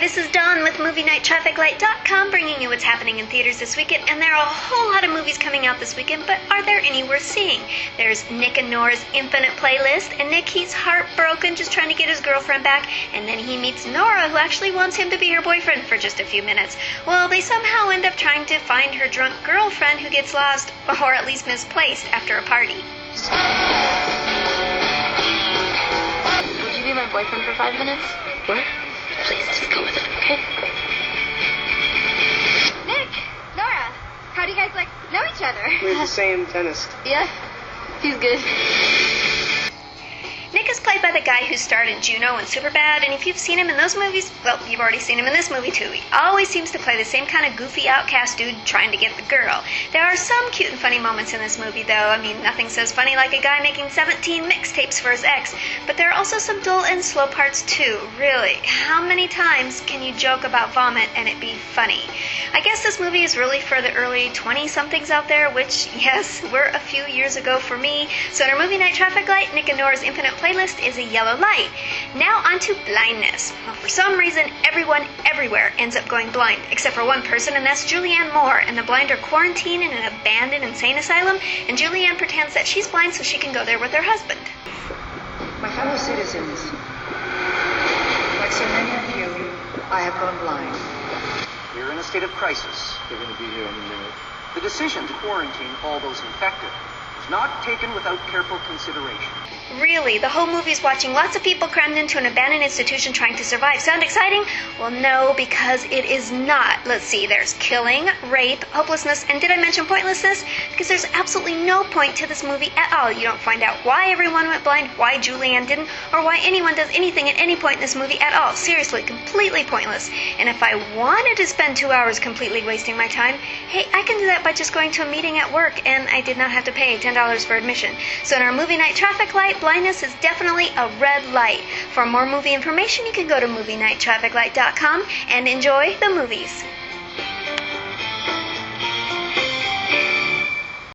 this is Dawn with MovieNightTrafficLight.com, bringing you what's happening in theaters this weekend. And there are a whole lot of movies coming out this weekend, but are there any worth seeing? There's Nick and Nora's Infinite Playlist, and Nick, he's heartbroken just trying to get his girlfriend back, and then he meets Nora, who actually wants him to be her boyfriend for just a few minutes. Well, they somehow end up trying to find her drunk girlfriend who gets lost, or at least misplaced, after a party. Would you be my boyfriend for 5 minutes? What? Please, just go with it, okay? Nick, Nora, how do you guys know each other? We're the same dentist. Yeah, he's good. Nick is played by the guy who starred in Juno and Superbad, and if you've seen him in those movies, well, you've already seen him in this movie too. He always seems to play the same kind of goofy outcast dude trying to get the girl. There are some cute and funny moments in this movie, though. I mean, nothing says funny like a guy making 17 mixtapes for his ex, but there are also some dull and slow parts too. Really, how many times can you joke about vomit and it be funny? I guess this movie is really for the early 20-somethings out there, which, yes, were a few years ago for me. So in our Movie Night Traffic Light, Nick and Nora's Infinite Playlist is a yellow light. Now on to blindness. Well, for some reason, everyone everywhere ends up going blind, except for one person, and that's Julianne Moore. And the blind are quarantined in an abandoned insane asylum, and Julianne pretends that she's blind so she can go there with her husband. My fellow citizens, like so many of you, I have gone blind. We're in a state of crisis. They're going to be here any minute. The decision to quarantine all those infected was not taken without careful consideration. Really, the whole movie is watching lots of people crammed into an abandoned institution trying to survive. Sound exciting? Well, no, because it is not. Let's see, there's killing, rape, hopelessness, and did I mention pointlessness? Because there's absolutely no point to this movie at all. You don't find out why everyone went blind, why Julianne didn't, or why anyone does anything at any point in this movie at all. Seriously, completely pointless. And if I wanted to spend 2 hours completely wasting my time, hey, I can do that by just going to a meeting at work, and I did not have to pay $10 for admission. So in our Movie Night Traffic Light, blindness is definitely a red light. For more movie information, you can go to MovieNightTrafficLight.com and enjoy the movies.